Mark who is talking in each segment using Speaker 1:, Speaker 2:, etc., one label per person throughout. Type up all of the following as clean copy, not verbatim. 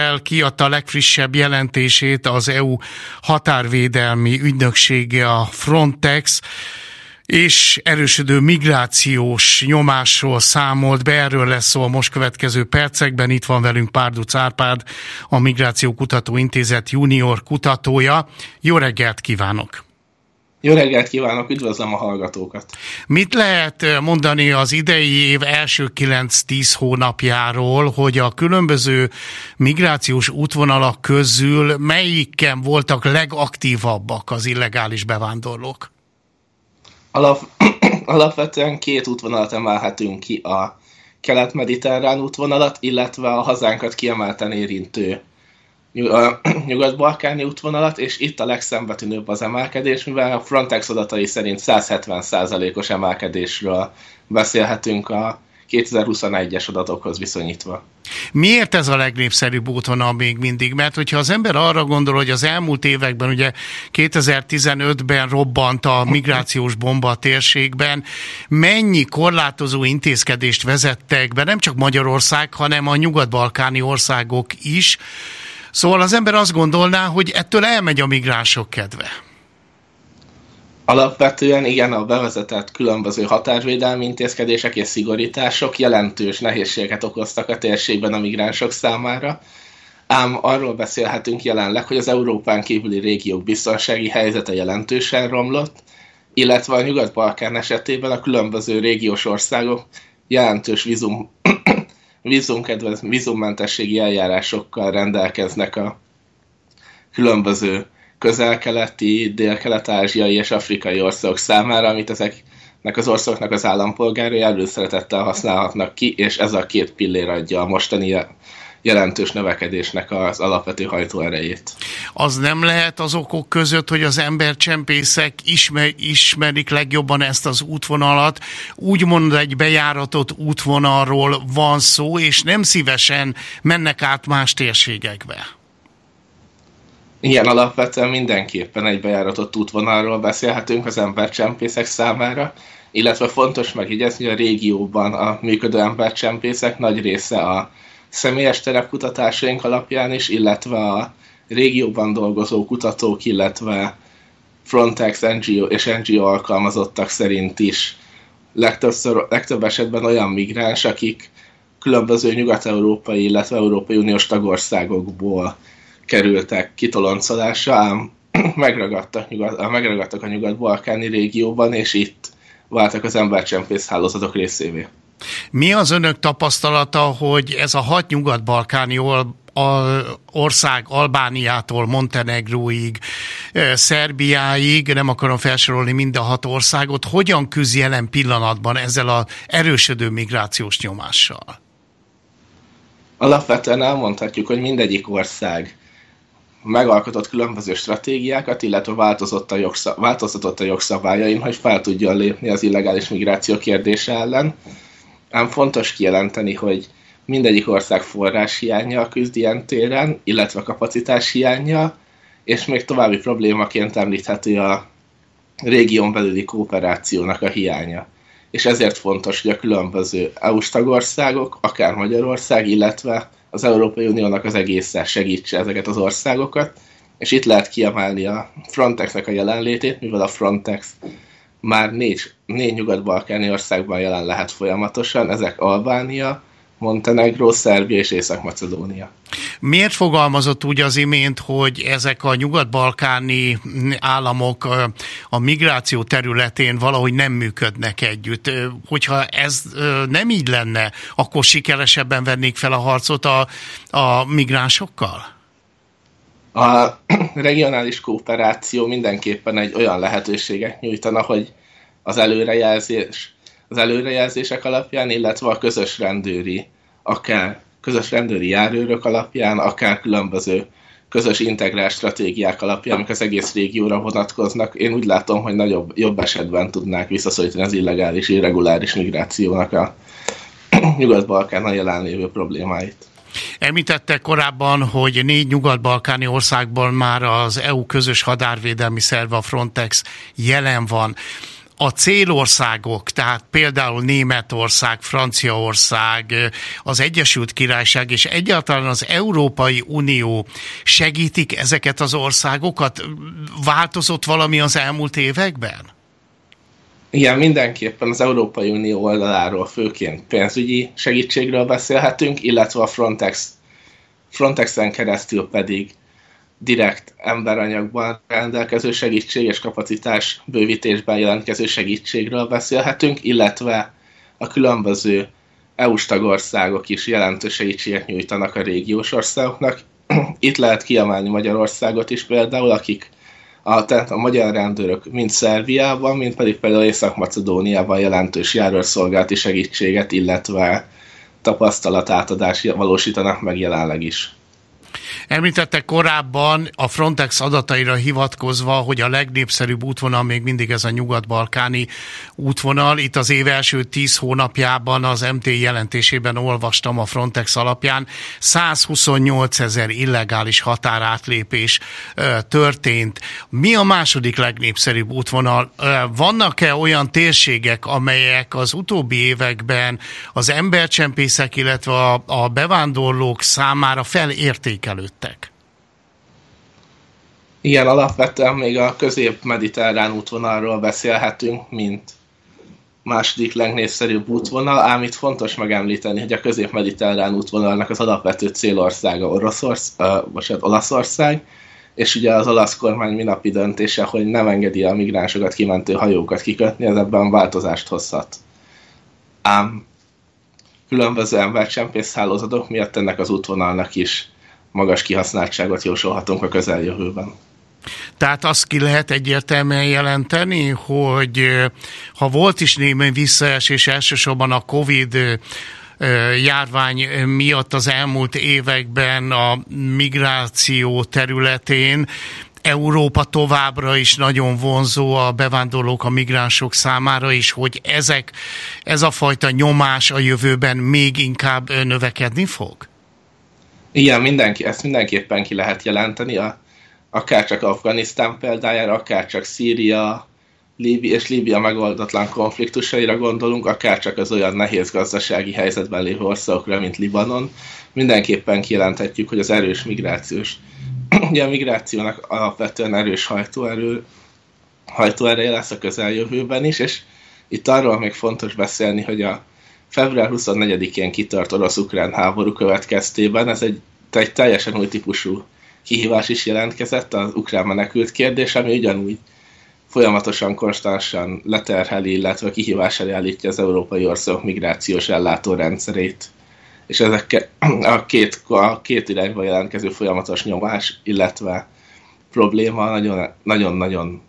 Speaker 1: héttel kiadta a legfrissebb jelentését az EU határvédelmi ügynöksége, a Frontex, és erősödő migrációs nyomásról számolt be. Erről lesz szó a most következő percekben. Itt van velünk Párduc Árpád, a Migráció Kutató Intézet junior kutatója. Jó reggelt kívánok!
Speaker 2: Jó reggelt kívánok, üdvözlöm a hallgatókat!
Speaker 1: Mit lehet mondani az idei év első 9-10 hónapjáról, hogy a különböző migrációs útvonalak közül melyiken voltak legaktívabbak az illegális bevándorlók?
Speaker 2: Alapvetően két útvonalat emelhetünk ki, a kelet-mediterrán útvonalat, illetve a hazánkat kiemelten érintő nyugat-balkáni útvonalat, és itt a legszembetűnőbb az emelkedés, mivel a Frontex adatai szerint 170%-os emelkedésről beszélhetünk a 2021-es adatokhoz viszonyítva.
Speaker 1: Miért ez a legnépszerűbb útvonal még mindig? Mert hogyha az ember arra gondol, hogy az elmúlt években, ugye 2015-ben robbant a migrációs bomba a térségben, mennyi korlátozó intézkedést vezettek be, nem csak Magyarország, hanem a nyugat-balkáni országok is. Szóval az ember azt gondolná, hogy ettől elmegy a migránsok kedve.
Speaker 2: Alapvetően igen, a bevezetett különböző határvédelmi intézkedések és szigorítások jelentős nehézséget okoztak a térségben a migránsok számára, ám arról beszélhetünk jelenleg, hogy az Európán kívüli régiók biztonsági helyzete jelentősen romlott, illetve a Nyugat-Balkán esetében a különböző régiós országok jelentős vízummentességi eljárásokkal rendelkeznek a különböző közel-keleti, dél-kelet-ázsiai és afrikai országok számára, amit ezeknek az országoknak az állampolgárai előszeretettel használhatnak ki, és ez a két pillér adja a mostani jelentős növekedésnek az alapvető hajtóerejét.
Speaker 1: Az nem lehet az okok között, hogy az embercsempészek ismerik legjobban ezt az útvonalat, úgymond egy bejáratott útvonalról van szó, és nem szívesen mennek át más térségekbe?
Speaker 2: Igen, alapvetően mindenképpen egy bejáratott útvonalról beszélhetünk az embercsempészek számára, illetve fontos megjegyezni, hogy a régióban a működő embercsempészek nagy része a személyes terepkutatásaink alapján is, illetve a régióban dolgozó kutatók, illetve Frontex NGO és NGO alkalmazottak szerint is legtöbb esetben olyan migráns, akik különböző nyugat-európai, illetve Európai Uniós tagországokból kerültek kitoloncolásra, ám megragadtak a nyugat-balkáni régióban, és itt váltak az embercsempész hálózatok részévé.
Speaker 1: Mi az önök tapasztalata, hogy ez a 6 nyugat-balkáni ország Albániától Montenegróig, Szerbiáig, nem akarom felsorolni mind a 6 országot, hogyan küzd jelen pillanatban ezzel az erősödő migrációs nyomással?
Speaker 2: Alapvetően elmondhatjuk, hogy mindegyik megalkotott különböző stratégiákat, illetve változtatott a jogszabályain, hogy fel tudjon lépni az illegális migráció kérdése ellen. Ám fontos kijelenteni, hogy mindegyik ország forráshiánnyal küzd ilyen téren, illetve kapacitás hiánnyal, és még további problémaként említhető a régión belüli kooperációnak a hiánya. És ezért fontos, hogy a különböző EU-s tagországok, akár Magyarország, illetve az Európai Uniónak az egészen segítse ezeket az országokat, és itt lehet kiemelni a Frontexnek a jelenlétét, mivel a Frontex már négy nyugat-balkáni országban jelen lehet folyamatosan, ezek Albánia, Montenegró, Szerbia és Észak-Macedónia.
Speaker 1: Miért fogalmazott úgy az imént, hogy ezek a nyugat-balkáni államok a migráció területén valahogy nem működnek együtt? Hogyha ez nem így lenne, akkor sikeresebben vennék fel a harcot a migránsokkal?
Speaker 2: A regionális kooperáció mindenképpen egy olyan lehetőséget nyújtana, hogy az előrejelzések alapján, illetve a közös rendőri járőrök alapján, akár különböző közös integrált stratégiák alapján, amik az egész régióra vonatkoznak, én úgy látom, hogy jobb esetben tudnák visszaszorítani az illegális, irreguláris migrációnak a Nyugat-Balkánon jelenlévő problémáit.
Speaker 1: Említette korábban, hogy 4 nyugat-balkáni országban már az EU közös határvédelmi szerve, a Frontex jelen van. a célországok, tehát például Németország, Franciaország, az Egyesült Királyság és egyáltalán az Európai Unió segítik ezeket az országokat? Változott valami az elmúlt években?
Speaker 2: Igen, mindenképpen az Európai Unió oldaláról főként pénzügyi segítségről beszélhetünk, illetve a Frontexen keresztül pedig direkt emberanyagban rendelkező segítség és kapacitás bővítésben jelentkező segítségről beszélhetünk, illetve a különböző EU-s tagországok is jelentős segítséget nyújtanak a régiós országoknak. Itt lehet kiemelni Magyarországot is például, akik tehát a magyar rendőrök mind Szerbiában, mind pedig például Észak-Macedóniában jelentős járőrszolgálati segítséget, illetve tapasztalatátadást valósítanak meg jelenleg is.
Speaker 1: Említette korábban a Frontex adataira hivatkozva, hogy a legnépszerűbb útvonal még mindig ez a nyugat-balkáni útvonal. Itt az év első 10 hónapjában az MT jelentésében olvastam a Frontex alapján 128 000 illegális határátlépés történt. Mi a második legnépszerűbb útvonal? Vannak-e olyan térségek, amelyek az utóbbi években az embercsempészek, illetve a bevándorlók számára felértékelődtek?
Speaker 2: Igen, alapvetően még a közép-mediterrán útvonalról beszélhetünk, mint második legnépszerűbb útvonal, ám itt fontos megemlíteni, hogy a közép-mediterrán útvonalnak az alapvető célországa Olaszország, és ugye az olasz kormány minapi döntése, hogy nem engedi a migránsokat kimentő hajókat kikötni, ez ebben változást hozhat. Ám különböző embercsempész hálózatok miatt ennek az útvonalnak is magas kihasználtságot jósolhatunk a közeljövőben.
Speaker 1: Tehát azt ki lehet egyértelműen jelenteni, hogy ha volt is némi visszaesés elsősorban a Covid járvány miatt az elmúlt években a migráció területén, Európa továbbra is nagyon vonzó a bevándorlók, a migránsok számára is, hogy ez a fajta nyomás a jövőben még inkább növekedni fog?
Speaker 2: Igen, ezt mindenképpen ki lehet jelenteni, akár csak Afganisztán példájára, akár csak Szíria és Líbia megoldatlan konfliktusaira gondolunk, akár csak az olyan nehéz gazdasági helyzetben lévő országokra, mint Libanon. Mindenképpen kijelenthetjük, hogy az erős migrációs, ugye a migrációnak alapvetően erős hajtóereje lesz a közeljövőben is, és itt arról még fontos beszélni, hogy a február 24-én kitört orosz-ukrán háború következtében ez egy teljesen új típusú kihívás is jelentkezett, az ukrán menekült kérdés, ami ugyanúgy folyamatosan, konstansan leterheli, illetve kihívás elé állítja az európai országok migrációs ellátórendszerét. És ezek a két irányba jelentkező folyamatos nyomás, illetve probléma nagyon-nagyon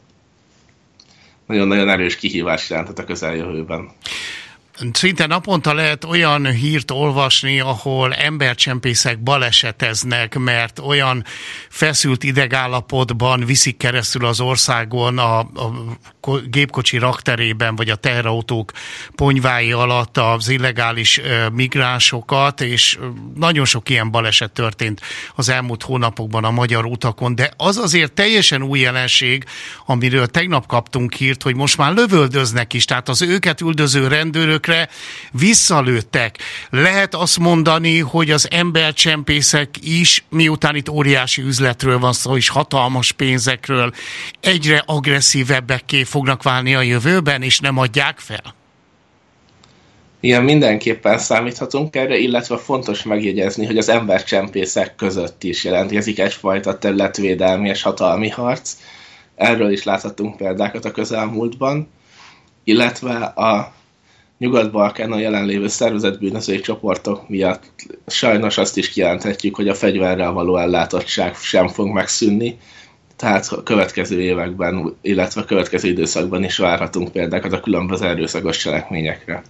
Speaker 2: erős kihívás jelentett a közeljövőben.
Speaker 1: Szinte naponta lehet olyan hírt olvasni, ahol embercsempészek baleseteznek, mert olyan feszült idegállapotban viszik keresztül az országon a gépkocsi rakterében, vagy a teherautók ponyvái alatt az illegális migránsokat, és nagyon sok ilyen baleset történt az elmúlt hónapokban a magyar utakon, de az azért teljesen új jelenség, amiről tegnap kaptunk hírt, hogy most már lövöldöznek is, tehát az őket üldöző rendőrökre visszalőttek. Lehet azt mondani, hogy az embercsempészek is, miután itt óriási üzletről van szó, és hatalmas pénzekről, egyre agresszívebbekké fognak válni a jövőben, és nem adják fel?
Speaker 2: Igen, mindenképpen számíthatunk erre, illetve fontos megjegyezni, hogy az embercsempészek között is jelentkezik egyfajta területvédelmi és hatalmi harc. Erről is láthatunk példákat a közelmúltban, illetve a Nyugat-Balkánon jelenlévő szervezetbűnözői csoportok miatt sajnos azt is kijelenthetjük, hogy a fegyverrel való ellátottság sem fog megszűnni, tehát a következő években, illetve a következő időszakban is várhatunk példákat a különböző erőszakos cselekményekre.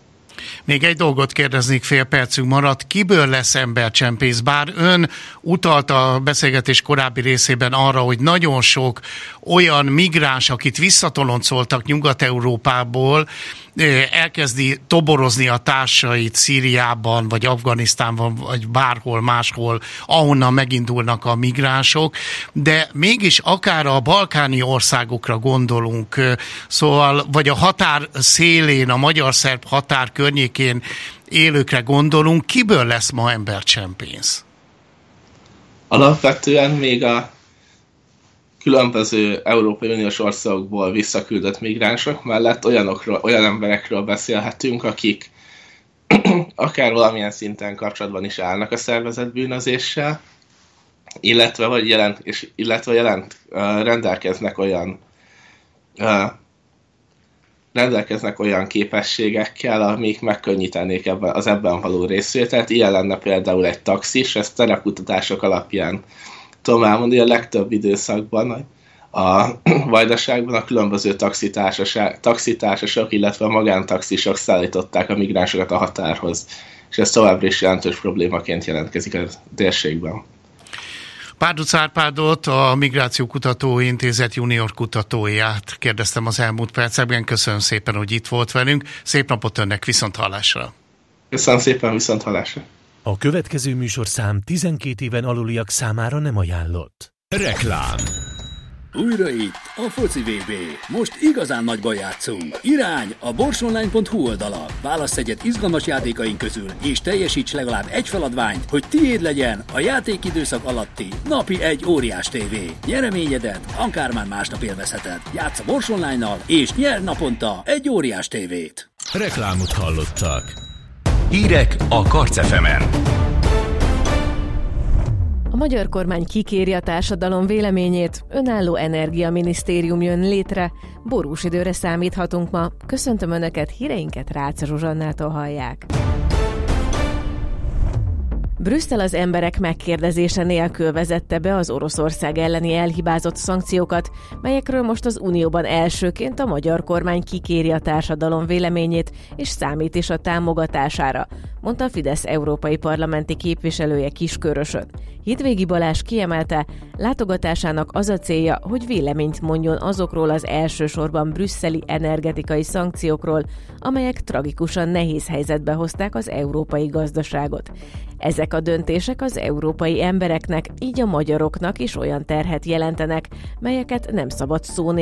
Speaker 1: Még egy dolgot kérdeznék, fél percünk maradt. Kiből lesz embercsempész? Bár ön utalt a beszélgetés korábbi részében arra, hogy nagyon sok olyan migráns, akit visszatoloncoltak Nyugat-Európából, elkezdi toborozni a társait Szíriában, vagy Afganisztánban, vagy bárhol máshol, ahonnan megindulnak a migránsok, de mégis akár a balkáni országokra gondolunk, szóval, vagy a határ szélén, a magyar-szerb határ környékén élőkre gondolunk, kiből lesz ma embercsempész?
Speaker 2: Alapvetően még a különböző Európai Uniós országokból visszaküldött migránsok mellett olyan emberekről beszélhetünk, akik akár valamilyen szinten kapcsolatban is állnak a szervezett bűnözéssel, illetve rendelkeznek olyan képességekkel, amik megkönnyítenék az ebben való részvételt. Ilyen lenne például egy taxis, ezt terepkutatások alapján tudom elmondani, a legtöbb időszakban a Vajdaságban a különböző taxitársaság, illetve a magántaxisok szállították a migránsokat a határhoz, és ez továbbra is jelentős problémaként jelentkezik a térségben.
Speaker 1: Párduc Árpádot, a Migráció Kutatói Intézet junior kutatóját kérdeztem az elmúlt percekben. Köszönöm szépen, hogy itt volt velünk. Szép napot önnek, viszonthallásra!
Speaker 2: Köszönöm szépen, viszonthallásra!
Speaker 3: A következő műsorszám 12 éven aluliak számára nem ajánlott. Reklám.
Speaker 4: Újra itt a foci VB. Most igazán nagyban játszunk. Irány a borsonline.hu oldala. Válassz egyet izgalmas játékaink közül, és teljesíts legalább egy feladványt, hogy tiéd legyen a játékidőszak alatti napi egy óriás tévé. Nyereményedet akármár másnap élvezheted. Játsz a Borsonline-nal, és nyer naponta egy óriás tévét.
Speaker 3: Reklámot hallottak.
Speaker 5: Hírek a Karc FM-en.
Speaker 6: A magyar kormány kikéri a társadalom véleményét, önálló energiaminisztérium jön létre, borús időre számíthatunk ma. Köszöntöm Önöket, híreinket Rácz Zsuzsannától hallják. Brüsszel az emberek megkérdezése nélkül vezette be az Oroszország elleni elhibázott szankciókat, melyekről most az Unióban elsőként a magyar kormány kikéri a társadalom véleményét és számít is a támogatására, mondta a Fidesz európai parlamenti képviselője Kiskörösön. Hidvégi Balázs kiemelte, látogatásának az a célja, hogy véleményt mondjon azokról az elsősorban brüsszeli energetikai szankciókról, amelyek tragikusan nehéz helyzetbe hozták az európai gazdaságot. Ezek a döntések az európai embereknek, így a magyaroknak is olyan terhet jelentenek, melyeket nem szabad szó